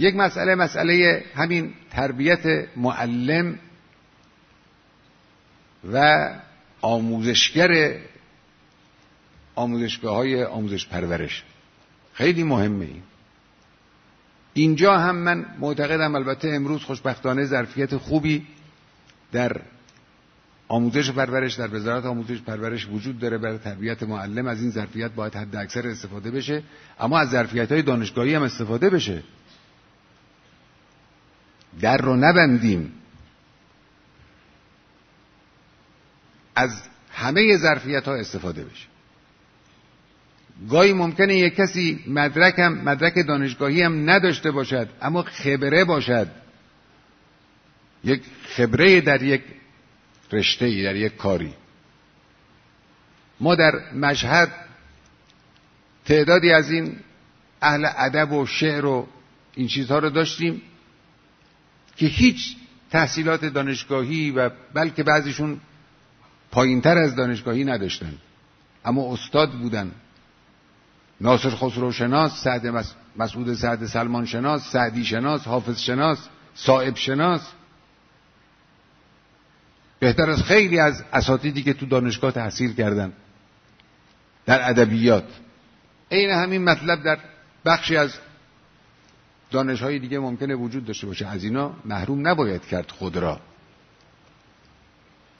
یک مسئله همین تربیت معلم و آموزشگر آموزشگاه‌های آموزش پرورش خیلی مهمه. اینجا هم من معتقدم، البته امروز خوشبختانه ظرفیت خوبی در آموزش پرورش در وزارت آموزش پرورش وجود داره برای تربیت معلم. از این ظرفیت باید حد اکثر استفاده بشه، اما از ظرفیت‌های دانشگاهی هم استفاده بشه. در رو نبندیم، از همه ظرفیت‌ها استفاده بشه. گاهی ممکنه یک کسی مدرک دانشگاهی هم نداشته باشد، اما خبره باشد، یک خبره در یک رشته‌ای، در یک کاری. ما در مشهد تعدادی از این اهل ادب و شعر و این چیزها رو داشتیم که هیچ تحصیلات دانشگاهی و بلکه بعضیشون پایینتر از دانشگاهی نداشتن، اما استاد بودن. ناصر خسرو شناس، مسعود سعد سلمان شناس، سعدی شناس، حافظ شناس، صائب شناس، بهتر از خیلی از اساتیدی که تو دانشگاه تحصیل کردن در ادبیات. این همین مطلب در بخشی از دانش‌های دیگه ممکنه وجود داشته باشه. از اینا محروم نباید کرد خود را.